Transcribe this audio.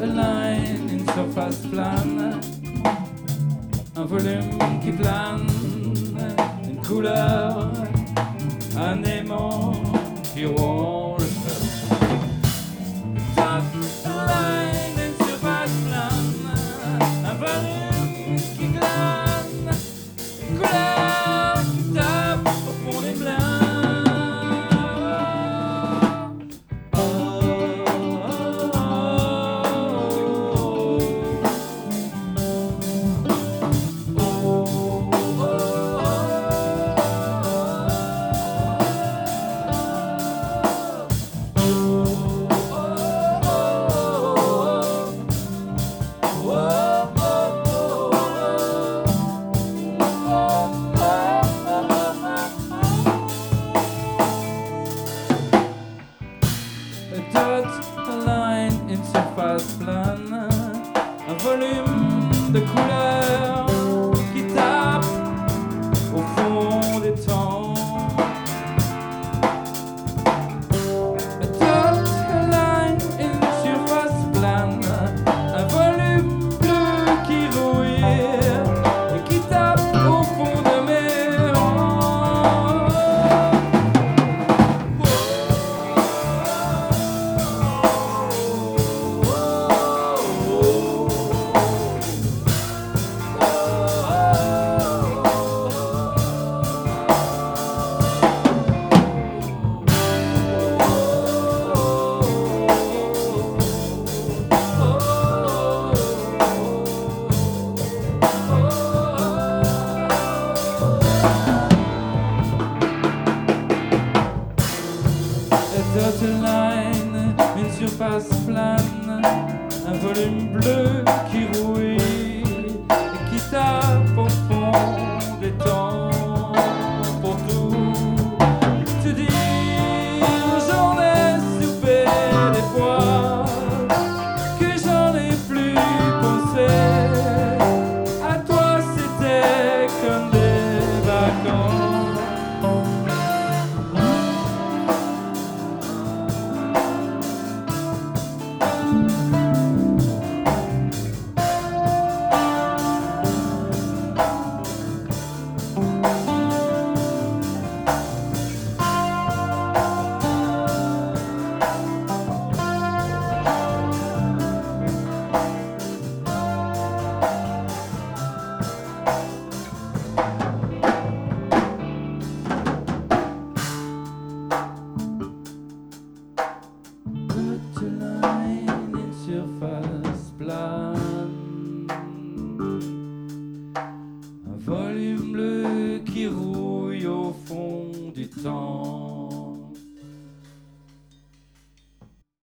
a line, une surface plane, un volume qui plane, une couleur, un aimant qui ronge. Dot a line, une surface plane, un volume qui glane, une couleur qui tape au fond des blancs. A line, une surface plane, un volume de couleurs qui tape au fond des temps. A line, une surface plane, un volume bleu qui rouille et qui tape au fond de mes rangs. Dot line, une surface plane, un volume bleu qui rouille et qui tape au fond des temps. Pour tout te dire, j'en ai soupé des fois que j'en ai plus pensé. À toi c'était comme des vacances. Surface plane, un volume bleu qui roule.